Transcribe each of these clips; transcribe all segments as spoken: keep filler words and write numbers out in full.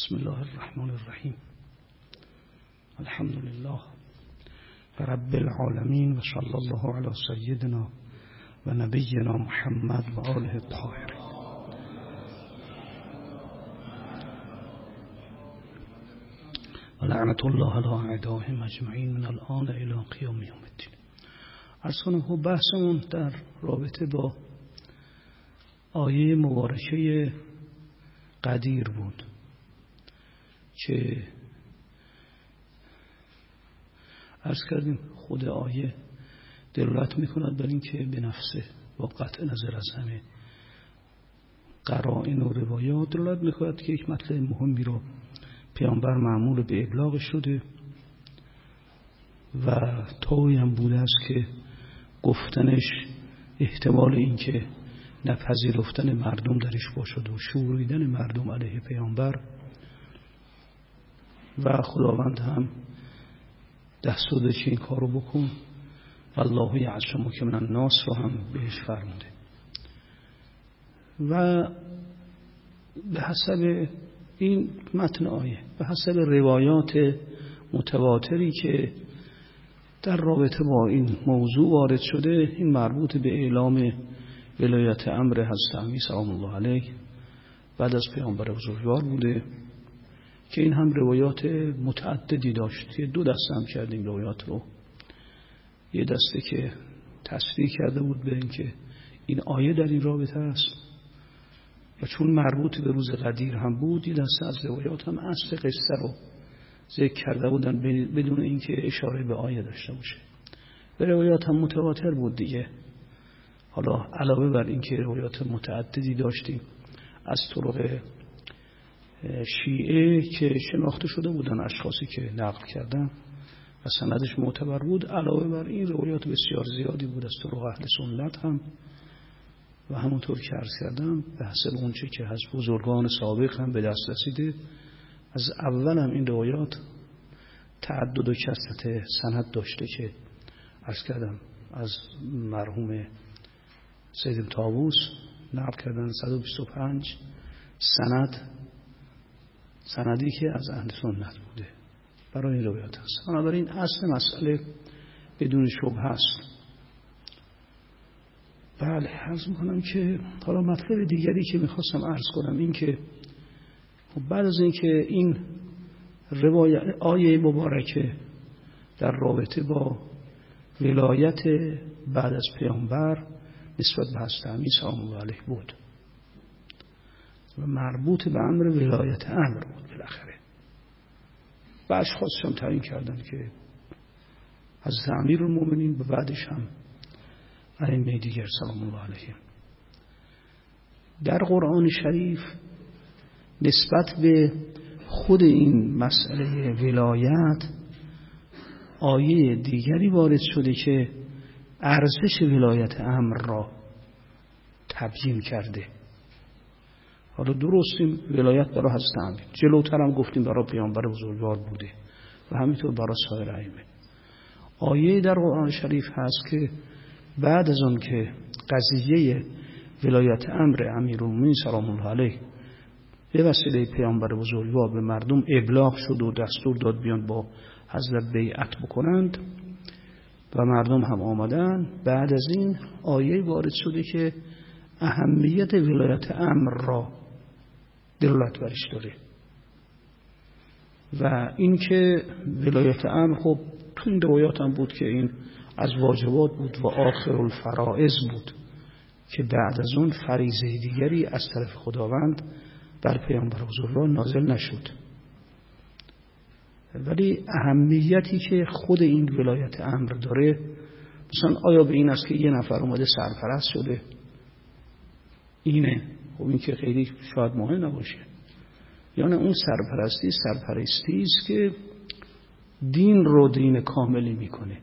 بسم الله الرحمن الرحیم. الحمد لله رب العالمین و صلی الله علی سیدنا و نبینا محمد و آله الطاهرین. و لعنت الله علی اعدائهم اجمعین من الان الی قیام یوم الدین. عرض کنم خب بحثمون در رابطه با آیه مبارکه قدیر بود که عرض کردیم خود آیه دلالت میکند بر این که به نفسه با قطع نظر از همه قرائن و روایات دلالت میکند که یک مطلب مهمی رو پیامبر مأمور به ابلاغ شده و طوری هم بوده است که گفتنش احتمال این که نپذیرفتن مردم درش باشد و شوریدن مردم علیه پیامبر و خداوند هم دستور داده که این کارو بکن و الله یعصمک من الناس رو هم بهش فرموده. و به حسب این متن آیه، به حسب روایات متواتری که در رابطه با این موضوع وارد شده، این مربوط به اعلام ولایت امر حضرت علی سلام الله علیه بعد از پیامبر بزرگوار بوده که این هم روایات متعددی داشت. یه دو دسته هم کردیم روایات رو. یه دسته که تصریح کرده بود به این که این آیه در این رابطه است و چون مربوط به روز قدیر هم بود، یه دسته از روایات هم اصل قصه رو ذکر کرده بودن بدون اینکه اشاره به آیه داشته باشه. به روایات هم متواتر بود دیگه. حالا علاوه بر این که روایات متعددی داشتیم از طرق شیعه که شناخته شده بودن، اشخاصی که نقل کردن و سندش معتبر بود، علاوه بر این روایات بسیار زیادی بود از طرق اهل سنت هم و همونطور که عرض کردم به حسب اون چه که از بزرگان سابق هم به دست رسیده. از اول هم این روایات تعدد و کثرت سند داشته که عرض کردم از مرحوم سید طاووس نقل کردن صد و بیست و پنج سند، سندی که از اهل سنت بوده برای این روایات هست. بنابراین اصل مسئله بدون شبهه است. بله، عرض میکنم که حالا مطلب دیگری که میخواستم عرض کنم این که بعد از این که این روایت آیه مبارکه در رابطه با ولایت بعد از پیامبر نسبت به حضرت علی سلام الله علیه بود و مربوط به امر ولایت امر بود، بالاخره و اشخاصش هم تعیین کردن که حضرت امیرالمومنین و بعدش هم ائمه دیگر سلام الله علیهم. در قرآن شریف نسبت به خود این مسئله ولایت آیه دیگری وارد شده که ارزش ولایت امر را تبیین کرده. حالا درست این ولایت برای حضرت امیر، جلوتر هم گفتیم برای پیامبر بزرگوار بوده و همینطور برای سایر ائمه. آیه در قرآن شریف هست که بعد از اون که قضیه ولایت امر امیرالمومنین سلام الله علیه به وسیله پیامبر بزرگوار به مردم ابلاغ شد و دستور داد بیان با حضرت بیعت بکنند و مردم هم آمدن، بعد از این آیه وارد شده که اهمیت ولایت امر را دلالت برش داره و این که ولایت امر خب تو این روایات هم بود که این از واجبات بود و آخر الفرائض بود که بعد از اون فریضه دیگری از طرف خداوند بر پیامبر بزرگوار نازل نشد. ولی اهمیتی که خود این ولایت امر داره، مثلا آیا به این است که یه نفر اومده سرپرست شده، اینه خب این که خیلی شاید مهم نباشه، یا نه اون سرپرستی سرپرستی است که دین رو دین کاملی میکنه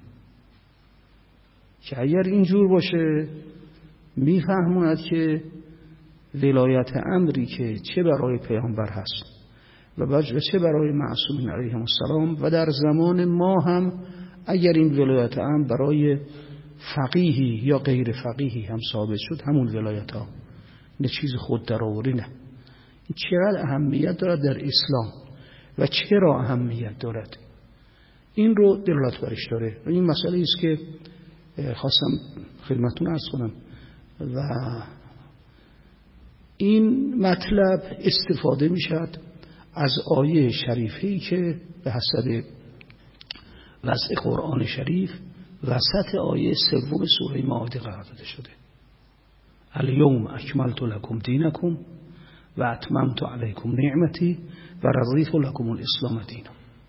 که اگر اینجور باشه میفهموند که ولایت امری که چه برای پیامبر هست و چه برای معصومین علیهم السلام و در زمان ما هم اگر این ولایت امر برای فقیهی یا غیر فقیهی هم ثابت شد، همون ولایت ها نه چیز خود در آوری نه، چقدر اهمیت دارد در اسلام و چرا اهمیت دارد، این رو دلالت برش داره. و این مسئله است که خواستم خدمتتون عرض کنم. و این مطلب استفاده می شد از آیه شریفی که به حسب وضع قرآن شریف وسط آیه سوم سوره مائده قرار داده شده. الیوم اکملت لکم دینکم و اتممت علیکم نعمتی و رضیت لکم الاسلام دینا.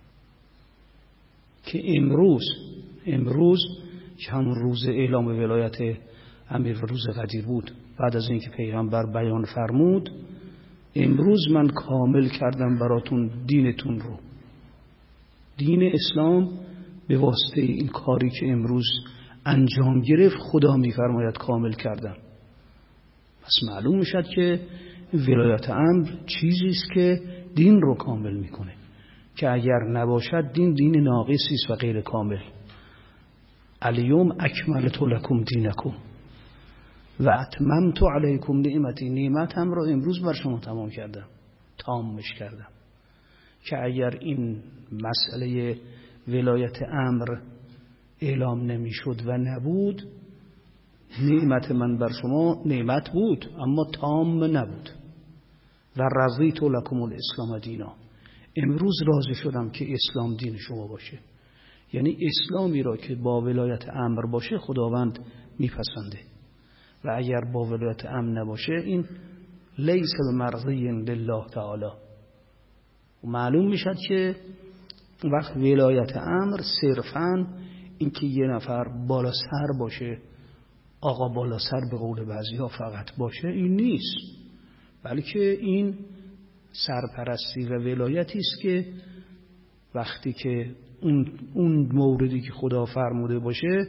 که امروز امروز که همون روز اعلام ولایت امیر و روز قدیر بود، بعد از اینکه پیغمبر بیان فرمود امروز من کامل کردم براتون دینتون رو. دین اسلام به واسطه این کاری که امروز انجام گرفت خدا میفرماید کامل کردم. پس معلوم میشد که ولایت امر چیزی است که دین رو کامل میکنه، که اگر نباشد دین دین ناقصی است و غیر کامل. الیوم اکملت لکم دینکم و اتممت علیکم نعمتی، نعمتم رو امروز بر شما تمام کردم، تامش کردم. که اگر این مسئله ولایت امر اعلام نمیشد و نبود، نعمت من بر شما نعمت بود اما تام نبود. و رضیت لکم الاسلام دینا، امروز راضی شدم که اسلام دین شما باشه. یعنی اسلامی را که با ولایت امر باشه خداوند میپسنده، و اگر با ولایت امر نباشه این لیس بمرضی لله تعالی. و معلوم میشد که وقت ولایت امر صرفاً این که یه نفر بالا سر باشه، آقا بالا سر به قول بعضی ها فقط باشه، این نیست، بلکه این سرپرستی و ولایتی است که وقتی که اون, اون موردی که خدا فرموده باشه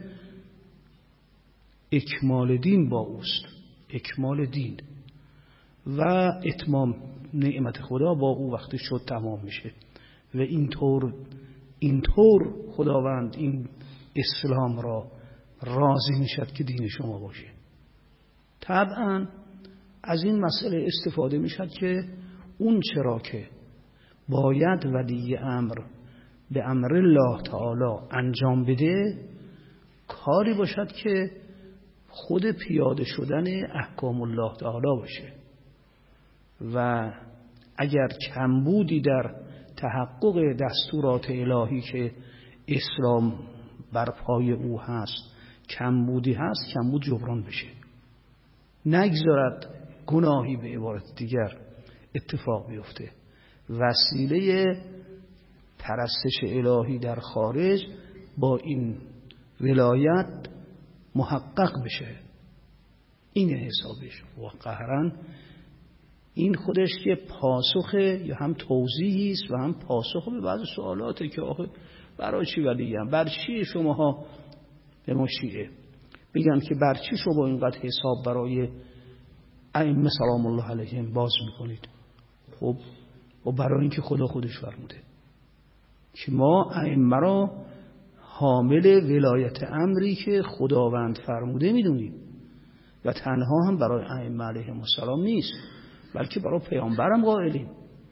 اکمال دین با اوست، اکمال دین و اتمام نعمت خدا با او وقتی شد تمام میشه. و اینطور اینطور خداوند این اسلام را راضی میشد که دین شما باشه. طبعا از این مسئله استفاده میشد که اون چرا که باید ولی امر به امر الله تعالی انجام بده کاری باشد که خود پیاده شدن احکام الله تعالی باشه. و اگر کمبودی در تحقق دستورات الهی که اسلام بر پای او هست کمبودی هست، کمبود جبران بشه، نگذارد گناهی به عبارت دیگر اتفاق بیفته، وسیله پرستش الهی در خارج با این ولایت محقق بشه. این حسابش و قهرن این خودش که پاسخه یا هم توضیحی است و هم پاسخ به بعض سوالاته که آخه برای چی ولیم، بر چی شماها به ما شیعه میگن که بر چی شما اینقدر حساب برای ائمه سلام الله علیهم باز میکنید؟ خب و برای اینکه خدا خودش فرموده که ما ائمه را حامل ولایت امری که خداوند فرموده میدونیم و تنها هم برای ائمه علیهم السلام نیست، بلکه برای پیامبرم قائلیم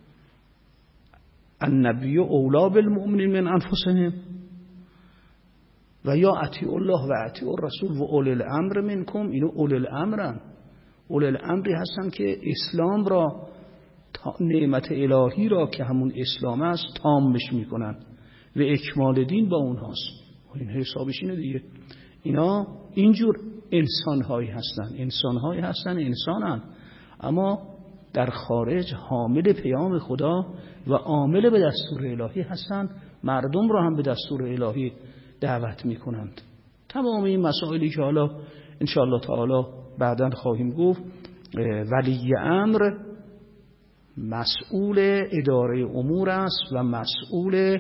النبی اولی بالمؤمنین من انفسهم و یا اطیعوا الله و اطیعوا الرسول و اولی الامر منکم. اینو اولی الامرن، اولی الامری هستن که اسلام را، نعمت الهی را که همون اسلام است تامش میکنن و اکمال دین با اونهاست. این حسابش اینه دیگه. اینا اینجور انسانهایی هستن، انسانهایی هستن انسانن اما در خارج حامل پیام خدا و عامل به دستور الهی هستند، مردم را هم به دستور الهی دعوت میکنند. تمام این مسائلی که حالا انشاءالله تعالی بعداً خواهیم گفت، ولی امر مسئول اداره امور است و مسئول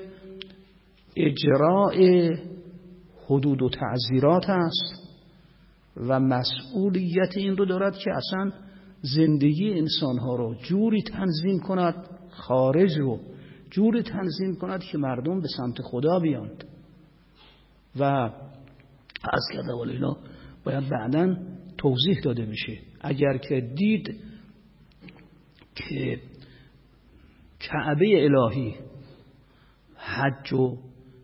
اجراء حدود و تعزیرات است و مسئولیت این رو دارد که اصلا زندگی انسانها رو جوری تنظیم کند، خارج رو جوری تنظیم کند که مردم به سمت خدا بیاند. و از کرده والینا باید بعداً توضیح داده بشه. اگر که دید که کعبه الهی حج و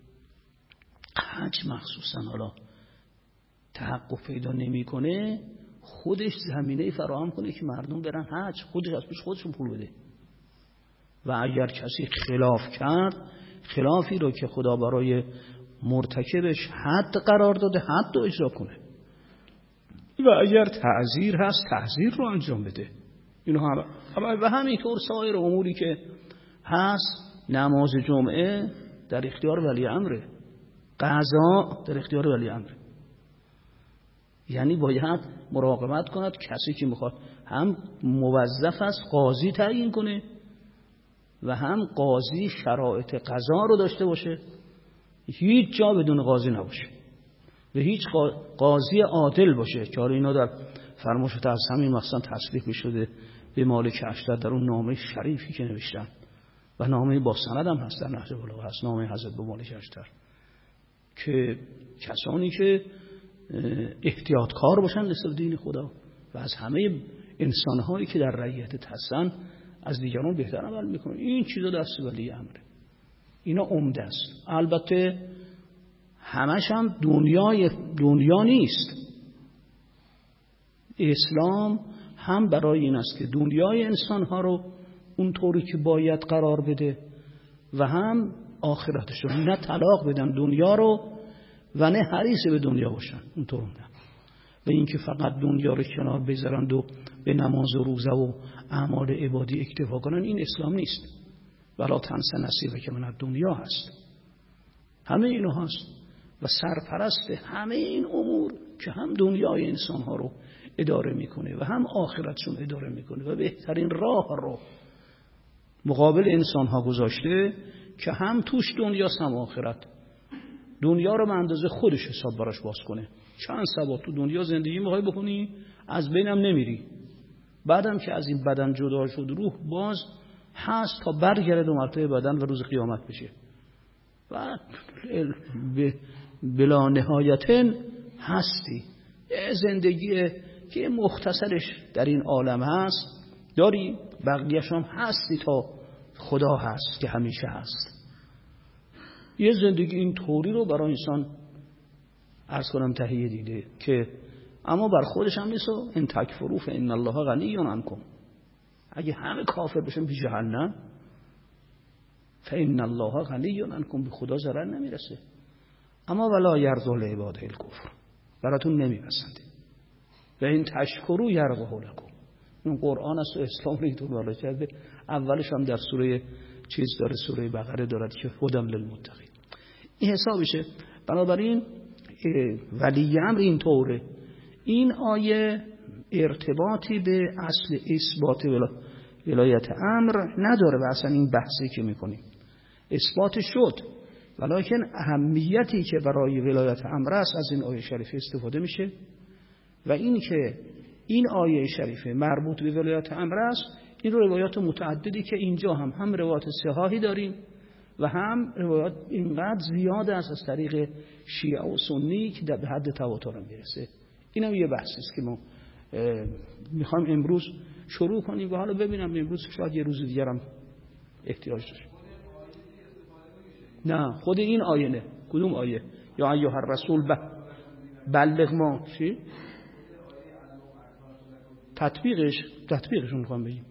حج مخصوصا حالا تحقق پیدا نمیکنه، خودش زمینه فراهم کنه که مردم برن حج، خودش از پیش خودشون پول بده. و اگر کسی خلاف کرد، خلافی رو که خدا برای مرتکبش حد قرار داده، حد رو اجرا کنه. و اگر تعزیر هست، تعزیر رو انجام بده. اینو هم و همینطور سایر اموری که هست. نماز جمعه در اختیار ولی امره، قضا در اختیار ولی امره. یعنی باید مراقبت کند کسی که میخواد هم موظف است قاضی تعیین کنه و هم قاضی شرایط قضا رو داشته باشه، هیچ جا بدون قاضی نباشه و هیچ قاضی عادل باشه که اینا در فرمایشات از همین مثلا تصریح میشده به مالک اشتر در اون نامه شریفی که نوشتن و نامه با سند هم هست در نهج البلاغه هست، نامه حضرت به مالک اشتر، که کسانی که احتیاطکار باشن نسبت دین خدا و از همه انسانهایی که در رعیتت هستن از دیگران بهتر عمل میکنن. این چیزا دست ولی امره، اینا عمده است. البته همش هم دنیای دنیا نیست. اسلام هم برای این است که دنیای انسانها رو اونطوری که باید قرار بده و هم آخرتشون، نه طلاق بدن دنیا رو و نه حریص به دنیا باشن، اونطور نه. و اینکه فقط دنیا رو کنار بذارند و به نماز و روزه و اعمال عبادی اکتفا کنن، این اسلام نیست. ولا تنس نصیبک من الدنیا هست، همه اینو هست و سرپرست همه این امور که هم دنیای انسانها رو اداره میکنه و هم آخرتشون اداره میکنه و بهترین راه رو مقابل انسانها گذاشته که هم توش دنیاست هم آخرت. دنیا رو به اندازه خودش حساب براش باز کنه. چند سبا تو دنیا زندگی میخوای بکنی، از بینم نمیری، بعدم که از این بدن جدا شد روح باز هست تا برگرده دو مرتبه بدن و روز قیامت بشه و بلا نهایتن هستی. زندگی که مختصرش در این عالم هست داری، بقیه‌ش هم هستی تا خدا هست که همیشه هست. یه زندگی این طوری رو برای انسان عرض کنم تهیه دیده که اما بر خودش هم نیست. و ان تکفروا فان الله غنی عنکم، اگه همه کافر بشن به جهنم، فان الله غنی عنکم، به خدا ضرر نمیرسه. اما ولا یرضی لعباده الکفر، براتون نمیپسنده. و این تشکروا یرضه لکم، این قرآن است و اسلام رو اینطور بالا کرده. اولش هم در سوره چیز داره، سوره بقره دارد که هدی للمتقین، این حسابشه. بنابراین ولی امر این طوره. این آیه ارتباطی به اصل اثبات ولایت امر نداره و اصلا این بحثی که میکنیم اثبات شد، ولیکن اهمیتی که برای ولایت امر است از این آیه شریفه استفاده میشه. و این که این آیه شریفه مربوط به ولایت امر است، این روایات متعددی که اینجا هم هم روایات صحاحی داریم و هم روایات اینقدر زیاد است از طریق شیعه و سنی که به حد تواتر میرسه. این هم یه بحثی است که ما میخوایم امروز شروع کنیم و حالا ببینم امروز شاید یه روز دیگر هم احتیاج داشت. نه خود این آیه نه. کدوم آیه؟ یا ایها الرسول بلغ ما چی؟ تطبیقش تطبیقشون میخوام بگیم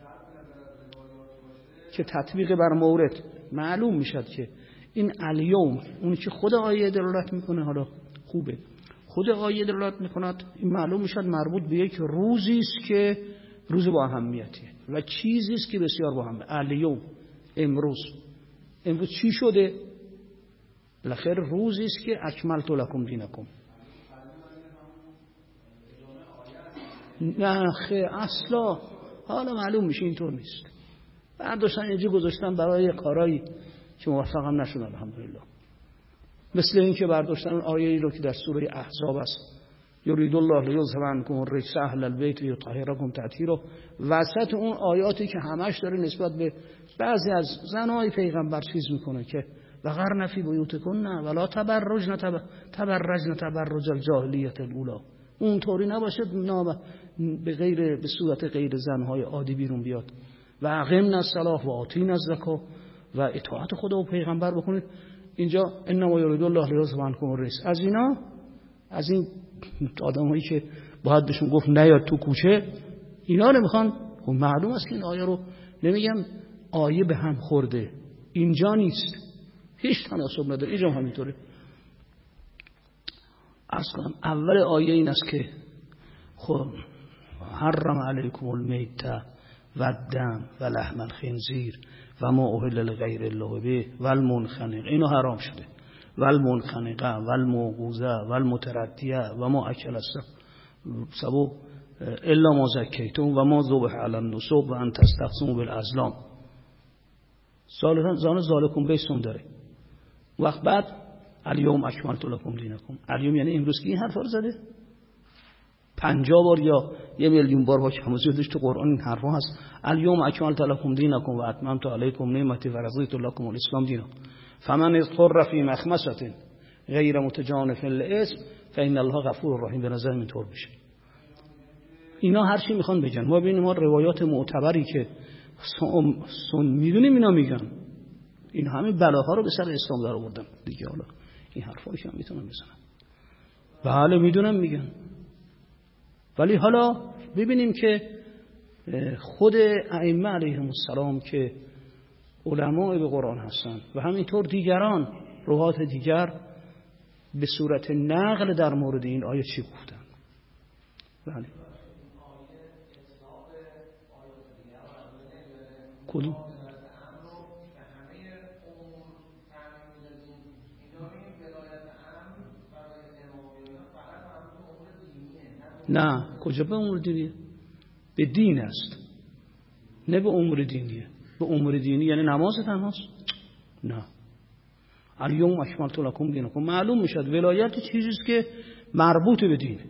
که تطبیق بر مورد معلوم میشد که این الیوم اون که خود آیه دلالت میکنه، حالا خوبه خود آیه دلالت میکند، این معلوم میشد مربوط به یک روزی است که روز با اهمیتیه و چیزی است که بسیار با اهمیته. الیوم امروز، امروز چی شده؟ بالاخره روزی است که اکملت لکم دینکم. نه خیر اصلا، حالا معلوم میشه اینطور نیست. برداشتن اینجا گذاشتن برای کارایی که موفقم نشدن الحمدلله. مثل این که برداشتن اون آیه‌ای رو که در سوره احزاب است، یرید الله لیذهب عنکم الرجس اهل البیت لیطهرکم تطهیرا، وسط اون آیاتی که همش داره نسبت به بعضی از زنای پیغمبر چیز میکنه که وقرن فی بیوتکن ولا تبرجن تبرجن تبرج الجاهلیه الاولی، اون طوری نباشه نام به غیر به صورت غیر زنهای عادی بیرون بیاد و اقیمنا الصلاة و آتینا الزکاة و اطاعت خدا و پیغمبر بکنید. اینجا انما یرید الله لیذهب عنکم الرجس. از اینا، از این آدمایی که باید بهشون گفت نیاد تو کوچه، اینا رو میخوان. خب معلوم است که این آیه رو نمیگم آیه به هم خورده، اینجا نیست، هیچ تناسب نداره، اینجا همینطوره. عرض کنم اول آیه این است که خب حرم علیکم المیت و الدم و لحم الخنزیر و ما اهل لغیر الله به و المنخنق، اینو حرام شده، و المنخنقه و الموقوذه و المتردیه و ما اکل السبع الا ما زکیتم و ما ذبح علی النصب و ان تستقسموا بالازلام. زان ذالکم بیسون داره. وقت بعد الیوم اکملت لکم دینکم، الیوم یعنی امروز که این حرفا رو زده پنجاه بار یا یه میلیون بار با کم و زیادش تو قرآن این حرفا هست. الیوم اکملت لکم دینکم و اتممت علیکم نعمتی و رضیت لکم الاسلام دینا فمن اضطر فی مخمصة غیر متجانف للاثم فإن الله غفور رحیم. به نظر اینطور میشه. اینا هر چی میخوان بگن، ما ببینیم ما روایات معتبری که سن میدونیم اینا میگن، این همه بلاها رو به سر اسلام در آوردن دیگه. حالا این حرفایی که هم میتونن بزنن، بله میدونم میگن، ولی حالا ببینیم که خود ائمه علیهم السلام که علماء به قرآن هستن و همینطور دیگران روایات دیگر به صورت نقل در مورد این آیه چی گفتن. بله کدوم؟ نه، کجا به امور دینیه؟ به دین است، نه به امور دینیه. به امور دینی یعنی نماز تنهاست؟ نه. الیوم اکملت لکم دینکم معلوم میشد ولایت چیزیست که مربوط به دین،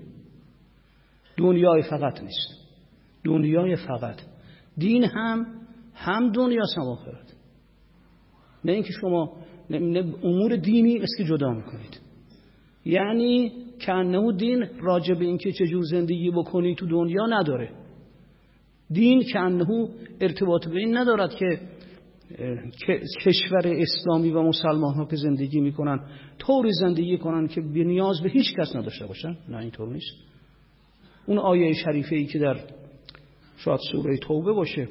دنیای فقط نیست. دنیای فقط دین هم هم دنیا هم آخرت. نه اینکه شما نه, نه امور دینی است که جدا میکنید، یعنی کنه دین راجع به اینکه چجور زندگی بکنی تو دنیا نداره. دین کنه ارتباط به این ندارد که کشور اسلامی و مسلمان ها که زندگی میکنن طوری زندگی کنن که بی نیاز به هیچ کس نداشته باشن. نه اینطور نیست. اون آیه شریفه ای که در شاید سوره توبه باشه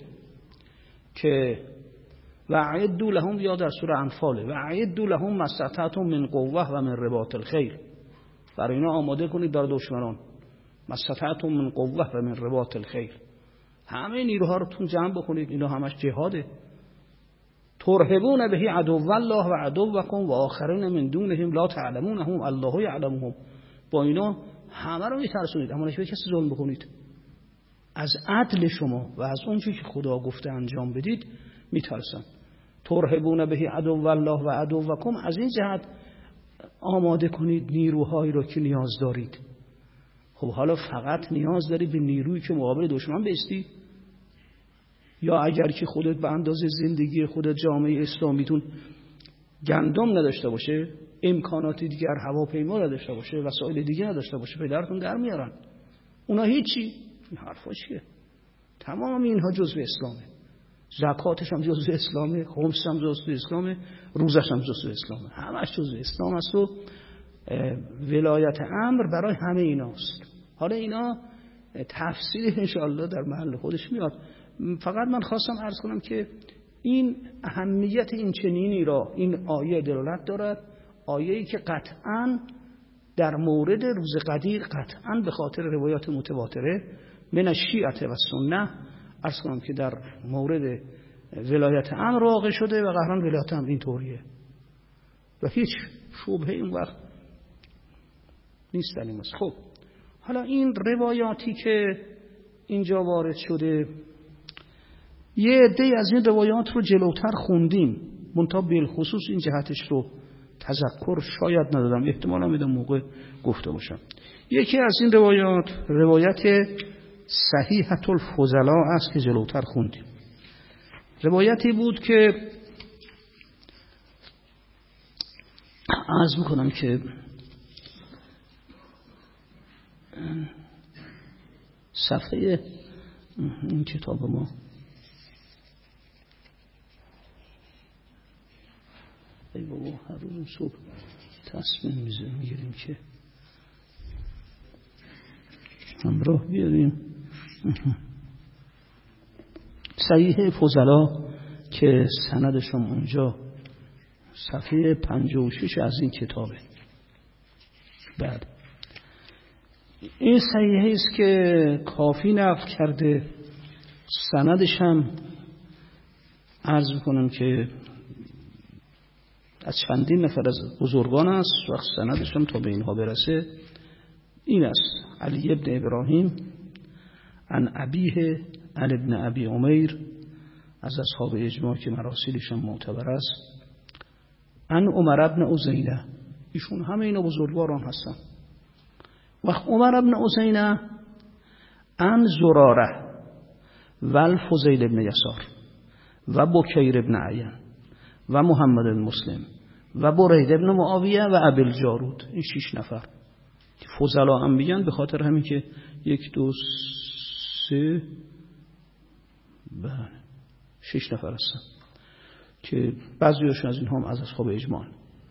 که وعدوا لهم، یا در سوره انفال وعدوا لهم ما استطعتم من قوه و من رباط الخیل، برای اینا آماده کنید در دشمنان، ما استطعتم من قوه و من رباط الخیل، همه نیروها رو تون جمع بکنید، اینا همش جهاده. ترهبون به عدو الله و عدوکم و آخرین من دونهم لا تعلمونهم الله یعلمهم، با اینا همه رو میترسونید اما نشه به کسی ظلم بکنید. از عدل شما و از اون چیزی که خدا گفته انجام بدید میترسن. ترهبون به عدو الله و عدوکم، از این جهت آماده کنید نیروهایی رو که نیاز دارید. خب حالا فقط نیاز داری به نیرویی که مقابل دشمن بیستی، یا اگر که خودت به اندازه زندگی خودت جامعه اسلامیتون گندم نداشته باشه، امکانات دیگر هواپیما نداشته باشه، وسایل دیگه نداشته باشه، پدرتون در میارن. اونا هیچی. این حرفا چیه؟ تمام اینها جزء اسلامه. زکاتش هم جزء اسلامه، خمس هم جزء اسلامه، روزش هم جزء اسلامه، همش جزء اسلام است و ولایت امر برای همه ایناست. حالا اینا تفصیل انشاءالله در محل خودش میاد. فقط من خواستم عرض کنم که این اهمیت این چنینی را این آیه دلالت دارد، آیه‌ای که قطعاً در مورد روز قدیر قطعاً به خاطر روایات متواتره من الشیعه و سنه عرض کنم که در مورد ولایت امر واقع شده و قهران ولایت امر این طوریه و هیچ شبهه این وقت نیست در این. خب حالا این روایاتی که اینجا وارد شده، یه عده از این روایات رو جلوتر خوندیم، منتها بالخصوص این جهتش رو تذکر شاید ندادم، احتمالا میدم موقع گفته باشم. یکی از این روایات روایت صحیحة الفضلاء است که جلوتر خوندیم. روایتی بود که عرض میکنم که صفحه این کتاب ما ای بابا هر روز صبح تصمیم میگیریم که همراه بیاریم. صحیح فضلا که سندشون اونجا صفحه پنجاه و شش از این کتابه. بعد این صحیحه است که کافی نقل کرده، سندش هم عرض میکنم که از چندین نفر از بزرگان است، وقت سندش هم تا به اینها برسه این است: علی ابن ابراهیم عن ابیه علی ابن ابی عمیر، از اصحاب اجماع که مراسیلش هم معتبر است، عن عمر ابن عزینه، ایشون همه اینا بزرگواران هستن. وقت عمر ابن عزینه عن زراره و الفضیل ابن یسار و بکیر ابن عین و محمد المسلم و برید ابن معاویه و ابل جارود، این شش نفر فضلا هم میگن به خاطر همین که یک دو سه بله شش نفر هستن که بعضیاشون از اینها هم از اصحاب اجماع.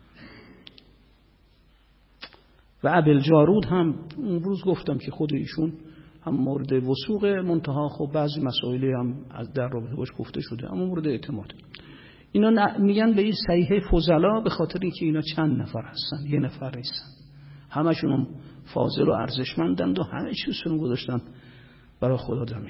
و ابل جارود هم اون روز گفتم که خود ایشون هم مورد وثوق، منتها خب بعضی مسائلی هم از در رابطه باش گفته شده اما مورد اعتماد. اینا میگن به این صحیح فضلا به خاطر اینکه اینا چند نفر هستن، یه نفر نیستن، همشون هم فاضل و ارزشمندند و همه چیزشون گذاشتن برای خدا زمین.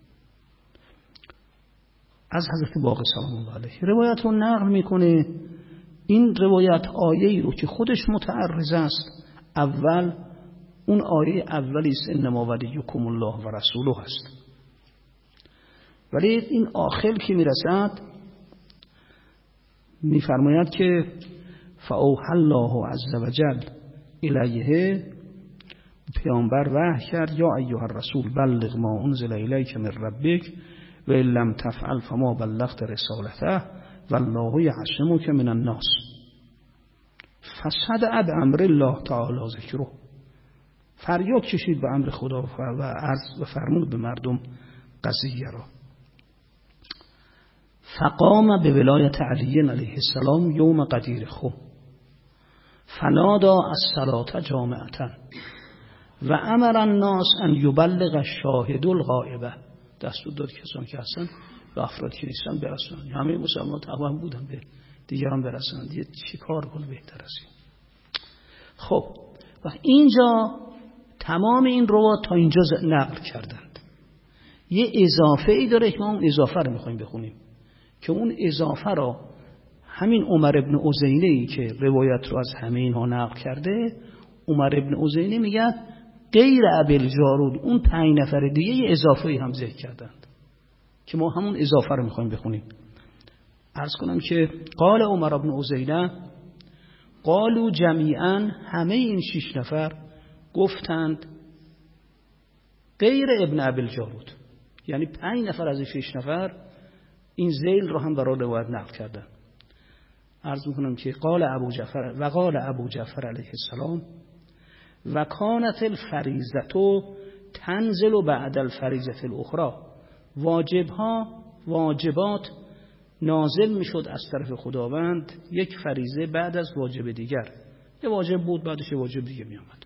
از حضرت باقر سلام الله علیه روایت رو نقل میکنه. این روایت آیه‌ای رو که خودش متعرض است، اول اون آیه اولی است انما ولیکم الله و رسوله هست، ولی این آخر که میرسد میفرماید که فاوحى الله عز وجل الیه، پیامبر وحی کرد یا ایها الرسول بلغ ما انزل الیک من ربک و ان لم تفعل فما بلغت رسالته والله یعصمک من الناس. فصدع بامر الله تعالی ذکره، فریاد کشید به امر خدا و عرض و فرمود به مردم قضیه را. فقام به ولایت علی علیه السلام یوم قدیر خو فنادا الصلاة جامعتا و امر الناس ان یبلغ الشاهد الغائبه، دستور داد کسانی که هستن به افرادی که نیستن برسونن. همه مسلمان تقریبا بودن به دیگران برسونن، دیگه چی کار کنه بهتر است. خب و اینجا تمام این روایات تا اینجا نقل کردند. یه اضافه ای داره که ما اون اضافه رو میخوایم بخونیم که اون اضافه را همین عمر ابن عزینه ای که روایت رو از همه اینها نقل کرده، عمر ابن عزینه میگه غیر ابل جارود اون پنج نفر دیگه یه اضافه ای هم ذکر کردند که ما همون اضافه رو میخوایم بخونیم. عرض کنم که قال عمر ابن عزینه قالوا جمیعا، همه این شش نفر گفتند غیر ابن ابل جارود، یعنی پنج نفر از این شش نفر این ذیل رو هم برای روایت نقل کردن. عرض میکنم که قال ابو جعفر و قال ابو جعفر علیه السلام و کانت الفریضه تنزل بعد الفریضه الاخرى، واجبها واجبات نازل میشد از طرف خداوند یک فریضه بعد از واجب دیگر، یه واجب بود بعدش یه واجب دیگه می آمد.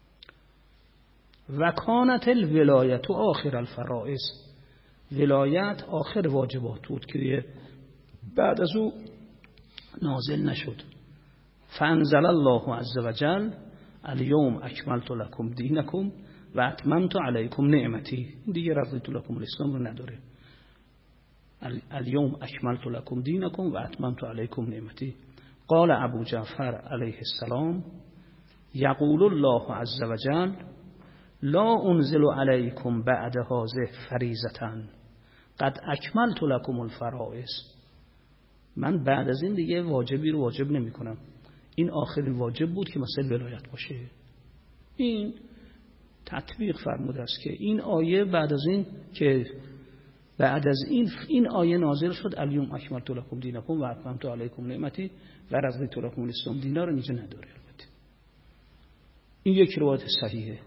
و کانت الولایت آخر الفرائض، ولایت آخر واجبات بود که بعد از او نازل نشد. فانزل الله عز وجل الیوم اکملت لکم دینکم و اتممت علیکم نعمتی، دیگه رضیت لکم الاسلام رو نداره. الیوم اکملت لکم دینکم و اتممت علیکم نعمتی. قال ابو جعفر علیه السلام یقول الله عز وجل لا انزل علیکم بعد هذه فریضة قد اکملت لکم الفرائض، من بعد از این دیگه واجبی رو واجب نمی کنم، این آخرین واجب بود که مثل ولایت باشه. این تطبیق فرموده است که این آیه بعد از این که بعد از این این آیه نازل شد الیوم اکملت لکم دینکم و اتممت علیکم نعمتی و رضیت لکم الاسلام دینا رو اینجا نداره. البته این یک روایت صحیحه.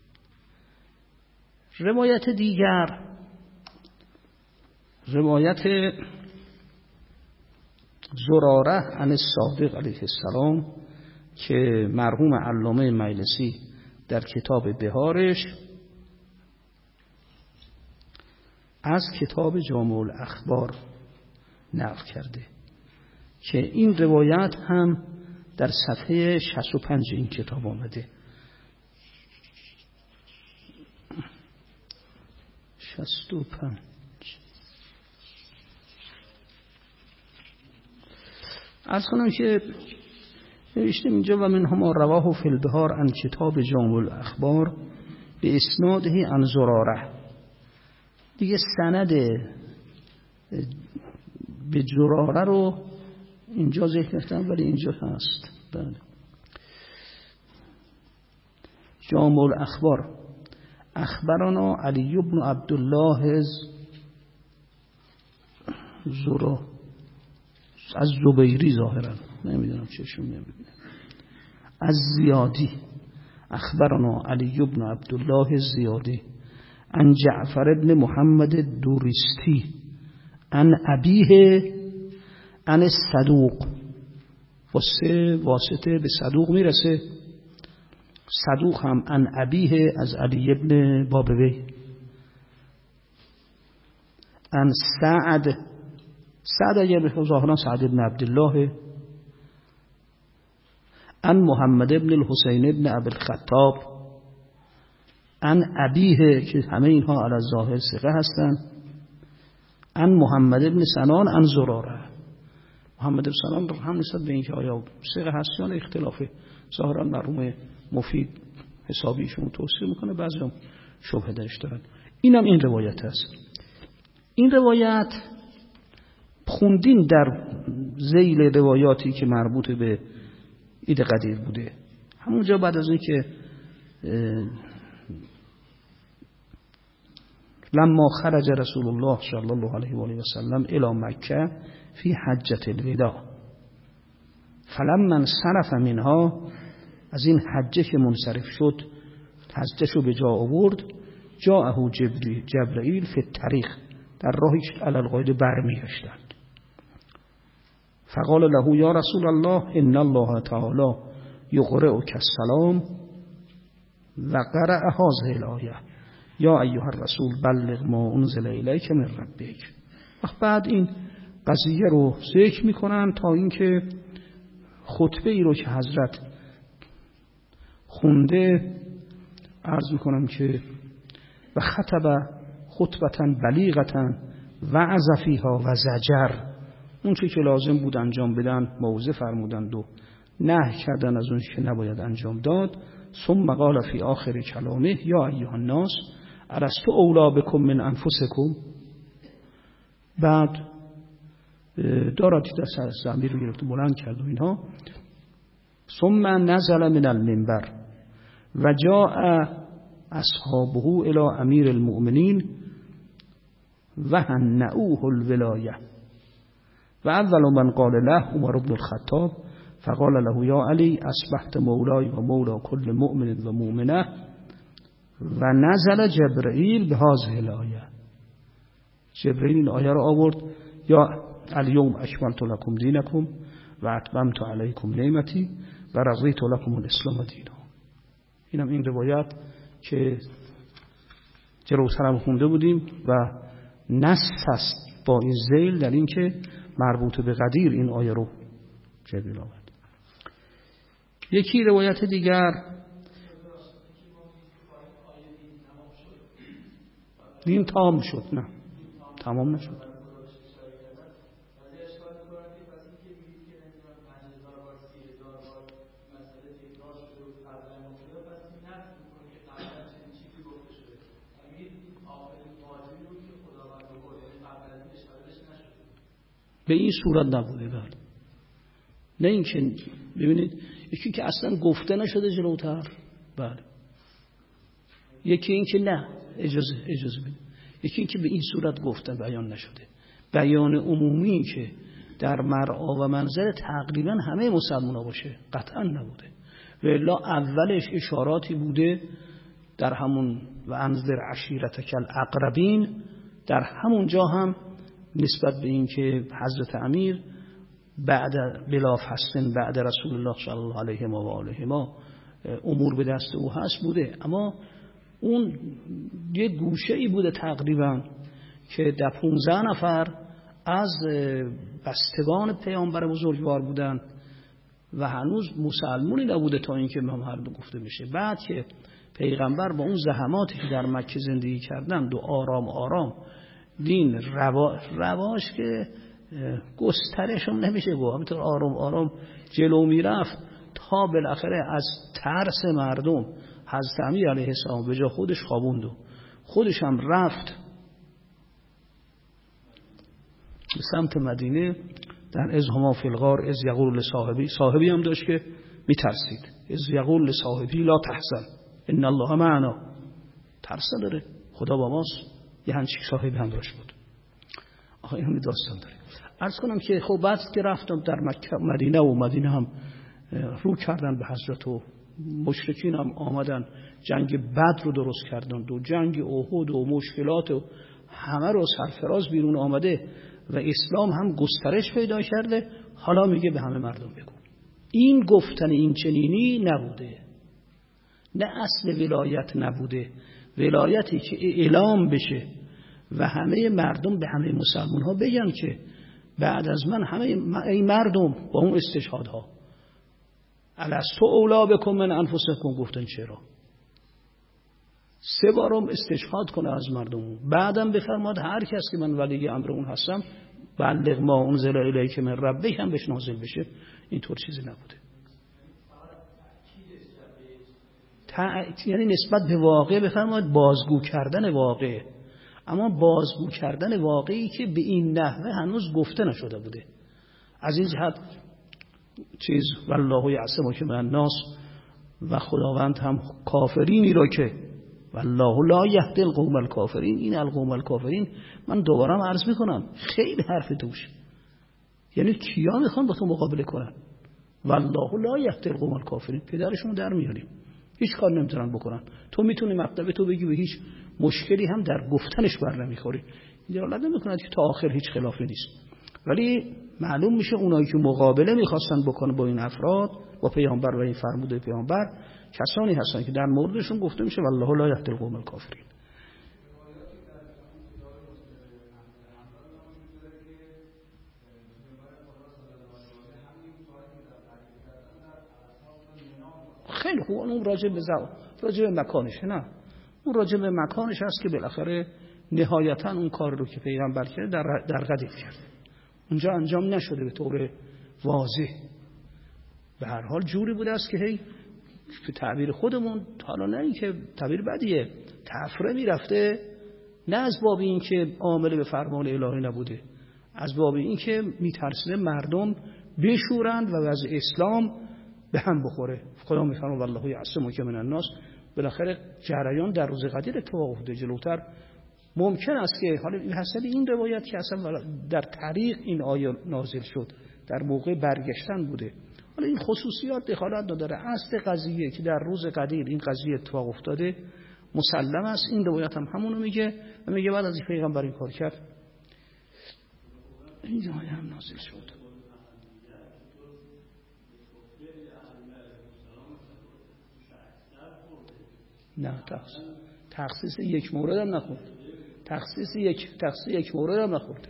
روایت دیگر روایت زراره عن الصادق علیه السلام که مرحوم علامه مجلسی در کتاب بهارش از کتاب جامع الاخبار نقل کرده که این روایت هم در صفحه شصت و پنج این کتاب آمده. شصت و پنج از کنم که نوشتم اینجا و من هم رواه فی البحار عن کتاب جامع الاخبار به اسناده عن زراره. دیگه سند به زراره رو اینجا ذکر کردم ولی اینجا هست. بله. جامع الاخبار اخبرنا علی بن عبدالله زرا از زبیری ظاهرا نمیدونم چشم نمیبینه از زیادی اخبرنا علی بن عبدالله زیادی عن جعفر بن محمد دوریستی عن ابیه عن صدوق واسه واسطه به صدوق میرسه. صدوق هم عن ابیه از علی ابن بابوی عن سعد سعد اگر ظاهرا سعد ابن عبدالله عن محمد ابن الحسین ابن ابی الخطاب عن ابیه که همه اینها علی الظاهر ثقه هستند. عن محمد ابن سنان عن زراره. محمد ابن سنان رو هم نسبت به اینکه آیا ثقه هست یا اختلافه ظاهرا مرحوم مفید حسابیشون توصیه میکنه، بعضی هم شبهه درش دارن. اینم این روایت هست. این روایت خوندین در ذیل روایاتی که مربوط به عید قدیر بوده. همونجا بعد از این که لما خرج رسول الله صلی الله علیه و آله و سلم الی مکه فی حجة الوداع فلما انصرف منها، از این حجه که منصرف شد حجهشو به جا آورد، جاءه جبرئیل فی الطریق، در راهی علی القاعده برمیگشتند. فقال له یا رسول الله ان الله تعالی یقرئک السلام و قرأ هذه الآیه یا ایها الرسول بلغ ما انزل الیک من ربک. بعد این قضیه رو ذکر میکنن تا اینکه خطبه ای رو که حضرت خونده عرض میکنم که و خطبه خطبتا بلیغتا وعظ فیها و زجر، اون چی که لازم بود انجام بدن موعظه فرمودند و نهی کردن از اون که نباید انجام داد. ثم قال فی آخر کلامه یا ایها الناس ارسطو اولا بکم من انفسکم. بعد داراتی در زمین رو گرفت بلند کرد و اینها. ثم نزل من المنبر و جاء اصحابه الى امیر المؤمنین و هنئوه الولایه و اول من قال له عمر بن الخطاب فقال له یا علی اصبحت مولای و مولا کل مؤمن و مؤمنه و نزل جبرئیل به هذه الآیه. جبرئیل این آیه رو آورد یا الیوم اکملت لکم دینکم و اتممت علیکم نعمتی و رضیت لکم الاسلام دینا. اینم این روایت که جلوتر هم خونده بودیم و نص هست با این ذیل در این که مربوط به قدیر این آیه رو جبرئیل آورد. یکی روایت دیگر دین تمام شد، نه تمام نشد. به این صورت نبوده. بله نه اینکه ببینید یکی که اصلا گفته نشده جلوتر، بله یکی این که نه اجازه اجازه بده، یکی این که به این صورت گفته بیان نشده. بیان عمومی که در مرعا و منظر تقریبا همه مسلمان‌ها باشه قطعا نبوده، ولی اولش اشاراتی بوده در همون و انذر عشیرتک الاقربین، در همون جا هم نسبت به این که حضرت امیر بعد بلا فصل بعد رسول الله صلی الله علیه و آله ما امور به دست او هست بوده، اما اون یه گوشه ای بوده تقریبا که ده پونزده نفر از بستگان پیامبر بزرگوار بودن و هنوز مسلمونی نبوده تا اینکه محمد گفته بشه. بعد که پیغمبر با اون زحماتی که در مکه زندگی کردن و آرام آرام دین روا... رواش که گسترش هم نمیشه گفت، همینطور آرام آرام جلو میرفت تا بالاخره از ترس مردم حضرت امیر علیه السلام به جا خودش خوابوند و خودش هم رفت به سمت مدینه. در از هما فی الغار از یقول لصاحبی، صاحبی هم داشت که میترسید، از یقول لصاحبی لا تحزن ان الله معنا، ترس داره خدا با ماست، یه همچین صاحبی هم داشت بود. آخه این هم داستان داره. عرض کنم که خب بعد که رفتم در مکه مدینه و مدینه هم رو کردن به حضرت و مشرکین هم آمدن جنگ بدر رو درست کردن و جنگ احد و مشکلات و همه رو سرفراز بیرون آمده و اسلام هم گسترش پیدا کرده. حالا میگه به همه مردم بگو. این گفتن این چنینی نبوده، نه اصل ولایت نبوده. ولایتی که اعلام بشه و همه مردم به همه مسلمان ها بگن که بعد از من همه ای مردم با اون استشهادها الستو اولا بکن من انفسکم، گفتن چرا؟ سه بارم استشهاد کنه از مردم، بعدم بفرماد هر کس که من ولی امر اون هستم بلغ ما انزل الیک من ربک هم بهش نازل بشه. اینطور چیزی نبوده. یعنی نسبت به واقع بفرماد بازگو کردن واقع، اما بازگو کردن واقعی که به این نحوه هنوز گفته نشده بوده. از این جهت چیز والله یعصمک من الناس، و خداوند هم کافرینی را که والله لا یهدی القوم الکافرین، این القوم الکافرین من دوباره هم عرض میکنم خیلی حرف توش، یعنی کیا میخوان با تو مقابله کنن؟ والله لا یهدی القوم الکافرین، پدرشون در میاریم، هیچ کار نمیتونن بکنن. تو میتونی مطلب تو بگی و هیچ مشکلی هم در گفتنش بر نمیخوری، دلالت نمیکنه که تا آخر هیچ خلافی نیست. ولی معلوم میشه اونایی که مقابله میخواستن بکنن با این افراد با پیامبر و این فرموده پیامبر کسانی هستن که در موردشون گفته میشه والله لا یهدی القوم الکافرین. خیلی خوب، اون راجع به زبان راجع به مکانشه، نه اون راجع به مکانش هست که بالاخره نهایتا اون کار رو که پیغمبر کرده در در قدیر کرده، اونجا انجام نشده به طور واضح. به هر حال جوری بوده است که هی که تعبیر خودمون، حالا نه این که تعبیر بدیه، تفره میرفته، نه از باب این که عامل به فرمان الهی نبوده، از باب این که میترسه مردم بشورند و وضع اسلام به هم بخوره. خدا میفرمه والله یعصمک من الناس. بالاخره جریان در روز قدیر اتفاق افتاده. جلوتر ممکن است که حالا حسب این روایت که اصلا در طریق این آیه نازل شد در موقع برگشتن بوده، حالا این خصوصیات دخالت نداره. اصل قضیه که در روز قدیر این قضیه اتفاق افتاده مسلم است. این روایت هم همونو میگه و میگه بعد از این پیغمبر این کار کرد این آیه هم نازل شد. نه تخصیص تخصیص یک مورد هم نخورد، تخصیص یک تخصیص یک مورد هم نخورد،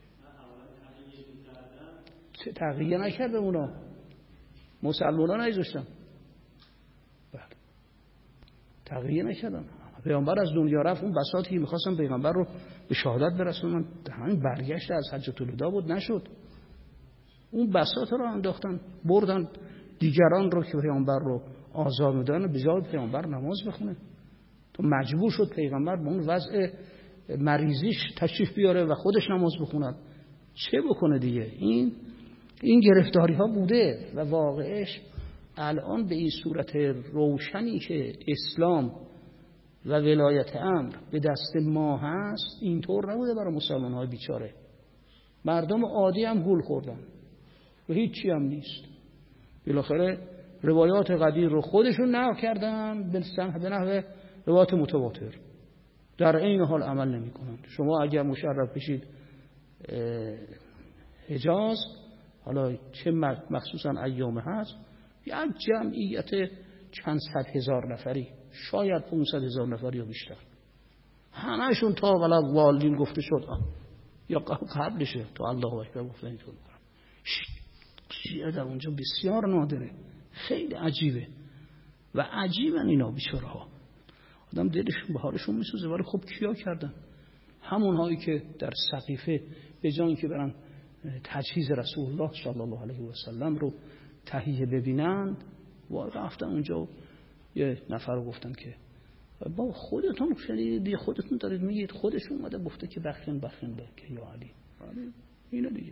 تغییر نکرده اونا، مسلمانان نگذاشتن، بله تغییر نکردن. پیامبر از دنیا رفت، اون بساطی که می‌خواستن پیغمبر رو به شهادت برسونن، همین برگشت از حجة الوداع بود، نشد. اون بساط رو انداختن بردن دیگران رو که پیامبر رو آزار میدن به جای پیامبر نماز بخونه. تو مجبور شد پیغمبر به اون وضع مریضیش تشریف بیاره و خودش نماز بخونه. چه بکنه دیگه؟ این این گرفتاری ها بوده و واقعش الان به این صورت روشنی که اسلام و ولایت امر به دست ما هست اینطور نبوده برای مسلمان های بیچاره. مردم عادی هم گول خوردن و هیچی هم نیست. بالاخره روایات قدیر رو خودشون نقل کردن به نحو روایات متواتر، در این حال عمل نمی کنند. شما اگر مشرف بشید حجاز، حالا چه مخصوصا ایام هست، یک جمعیت چند صد هزار نفری، شاید پانصد هزار نفری یا بیشتر، همهشون تا ولا والین گفته شد یا قبلشه تا الله اکبر گفتن اینطور برم. شیعه در اونجا بسیار نادره، خیلی عجیبه و عجیبن اینا بیچاره ها، آدم دلشون به حالشون میسوزه. ولی خب کیا کردن؟ همون هایی که در سقیفه به جای اینکه برن تجهیز رسول الله صلی الله علیه و سلم رو تهیه ببینند و رفتن اونجا، یه نفر رو گفتن که با خودتون شنیدید، خودتون دارید میگید، خودش اومده گفته که بخشن بخشن که یا علی. اینو دیگه.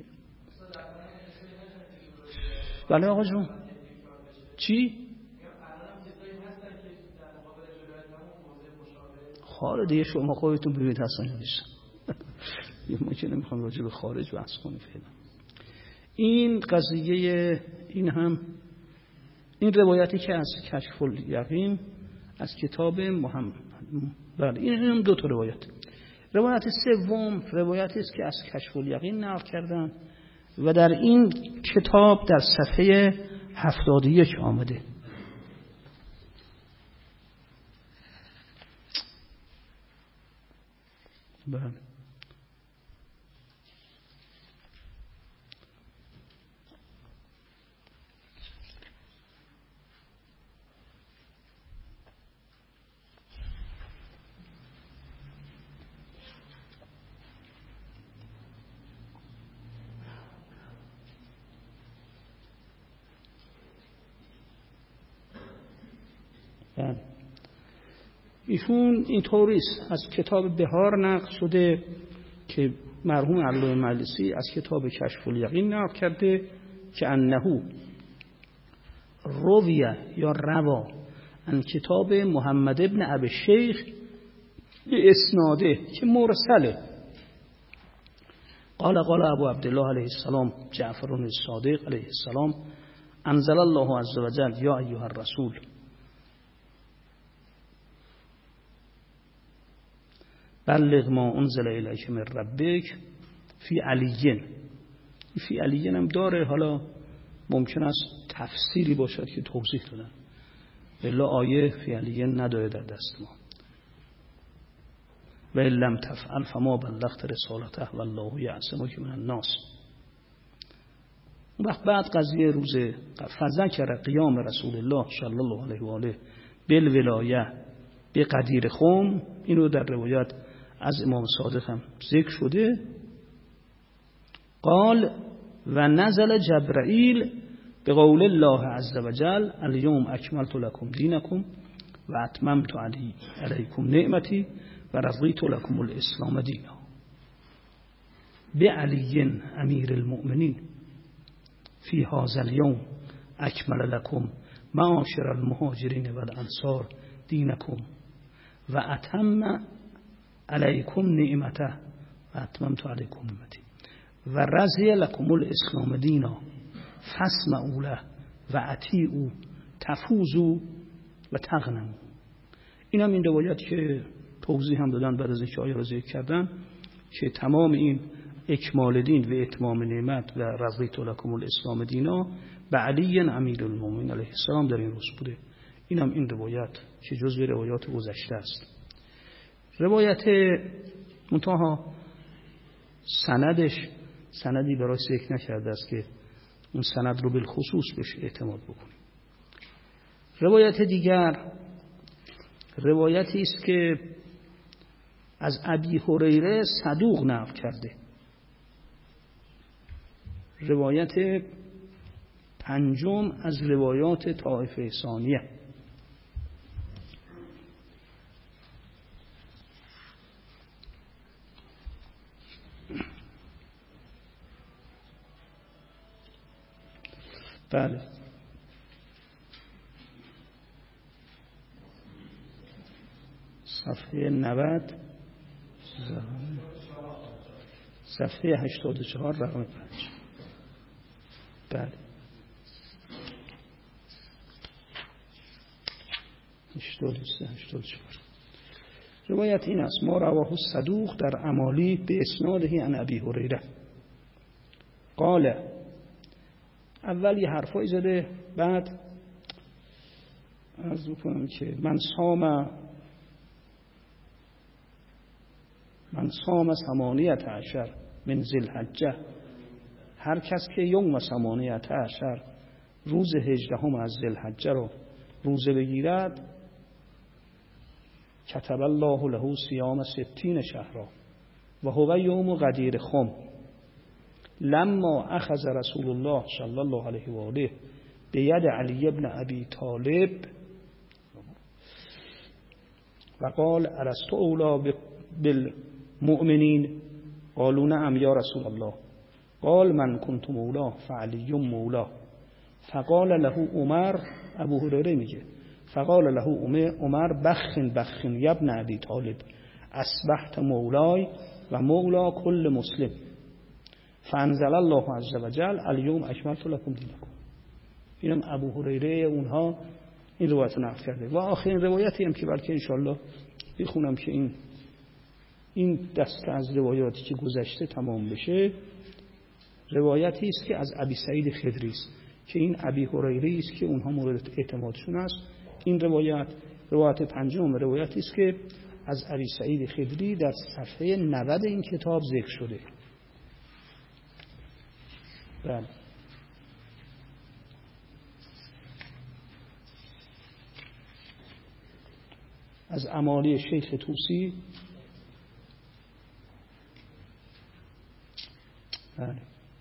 بله آقا جون. چی؟ خارج دیگه شما خودتون ببینید حسن جانش. یه ما که نمیخوام راجع به خارج بحث کنیم فعلا. این قضیه، این هم این روایتی که از کشف الیقین از کتاب محمد، بله این هم دو تا روایت. روایت سوم روایتی است که از کشف الیقین نقل کردن و در این کتاب در صفحه هفتاد و یک آمده. بله ایشون اینطوری است، از کتاب بهار نقل شده که مرحوم علامه مجلسی از کتاب کشف الیقین نقل کرده که انه رویه یا روا ان کتاب محمد ابن ابی شیخ به اسناده که مرسله. قال قال ابو عبدالله علیه السلام جعفر الصادق علیه السلام انزل الله عز وجل یا ایها الرسول بلغ ما انزل الیک من ربک فی علیین. فی علیین هم داره، حالا ممکن است تفسیری باشد که توضیح دادن، الا آیه فی علیین نداره در دست ما. و ان لم تفعل فما بلغت رسالته والله یعصمک من الناس. اون وقت بعد قضیه روز فذکر قیام رسول الله صلی الله علیه و آله بالولایه بقدیر خم، اینو در روایت از امام صادق هم ذکر شده. قال و نزل جبرائیل به قول الله عز وجل الیوم اکملت لکم دینکم و اتممت علی علیکم نعمتی و رضیت لکم الاسلام دینا به علی امیر المؤمنین فی هذا الیوم اکمل لکم معاشر المهاجرین و الانصار دینکم و اتم علیکم نعمته و اتممت علیکم نعمتی و رضی لکم الاسلام دینا فاسمعوا له و اطیعوا تفوزوا و تغنموا. این هم این روایت که توضیح هم دادن بعد از اینکه آیه رو ذکر کردن که تمام این اکمال دین و اتمام نعمت و رضیت لکم الاسلام دینا به علی امیر المؤمنین علیه السلام در این روز بوده. این هم این روایت که جزو روایات گذشته است. روایت منتها سندش سندی برای ذکر نکرده است که اون سند رو بالخصوص بهش اعتماد بکنیم. روایت دیگر روایتی است که از ابی هریره صدوق نقل کرده. روایت پنجم از روایات طائفه ثانیه. بله صفحه نود صفحه هشتاد و چهار رقم پنج. بله هشتاد و سه هشتاد و چهار. روایت این است: ما رواه الصدوق در اعمالی به اسناده عن ابی هریره قال: قال رسول الله صلی الله علیه و آله و سلم: الیوم اکملت لکم دینکم و اتممت علیکم نعمتی و رضیت لکم الاسلام دینا به علی امیر المؤمنین فی هذا الیوم اکمل لکم معاشر المهاجرین و الانصار دینکم و اتم علیکم نعمتی و رضیت لکم الاسلام دینا. اول یه حرفایی زده، بعد عرض بکنم که من صام من صام ثمانیت عشر من ذی‌الحجه، هر کس که یوم ثمانیت عشر روز هجدهم از ذی‌الحجه رو روزه بگیرد، کتب الله له صیام ستین شهرا و هو یوم غدیر خم. لما اخذ رسول الله صلی الله علیه و آله بید علی ابن ابی طالب و قال الست اولی بالمؤمنین قالوا نعم یا رسول الله قال من كنت مولاه فعلی مولاه. فقال له عمر، ابو هریره میگه، فقال له عمر بخن بخن یا ابن ابی طالب اصبحت مولای و مولا کل مسلم. فانزل الله عز وجل الیوم اکملت لکم دینکم. اینم ابو هریره اونها این روایت نقل کرده. و آخرین روایتی هم که بلکه انشالله بخونم که این این دسته از روایاتی که گذشته تمام بشه، روایتی است که از ابی سعید خدری است که این ابی هریره است که اونها مورد اعتمادشون است. این روایت روایت پنجم روایتی است که از ابی سعید خدری در صفحه نود این کتاب ذکر شده. بله. از امالی شیخ طوسی، بله،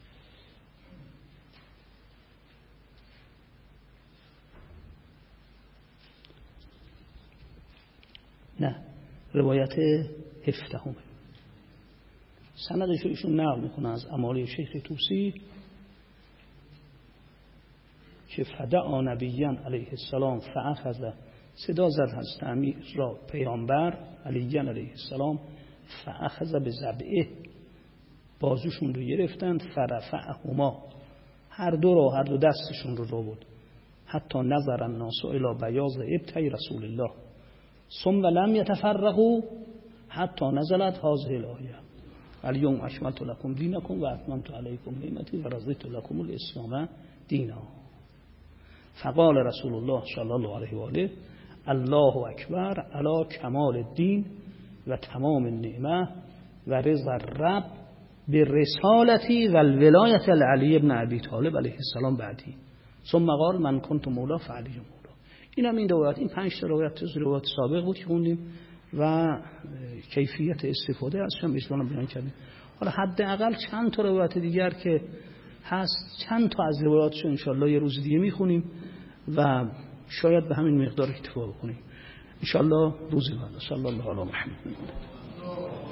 نه روایت هفدهمه، سندش رو ایشون نقل میکنه از امالی شیخ طوسی که فدعا نبیان علیه السلام فاخذ، صدا زد هست امیر را پیامبر علیان علیه السلام، فاخذ به ضبعه، بازوشون رو گرفتند، فرفعهما، هر دو رو هر دو دستشون رو رو بود، حتی نظر الناس الی بیاض ابطی رسول الله ثم لم یتفرقوا حتی نزلت هذه الآیه الیوم اکملت لکم دینکم و اتممت علیکم نعمتی و رضیت لکم الاسلام دینا. فقال رسول الله صلی الله علیه و آله الله اکبر علی کمال الدین و تمام النعمه و رضا الرب به رسالتی و الولایت علی ابن ابی طالب علیه السلام بعدی ثم قال من کنت مولا فعلی مولا. این هم این روایت، این پنج تا روایت از روایت سابق بود که خوندیم و کیفیت استفاده ازش هم اجمالا بیان کردیم. حالا حداقل چند تا روایت دیگر که هست، چند تا از روایاتش ان شاء الله یه روز دیگه میخونیم و شاید به همین مقدار اکتفا بکنیم ان شاء الله روزی بعد. صلی الله علی محمد.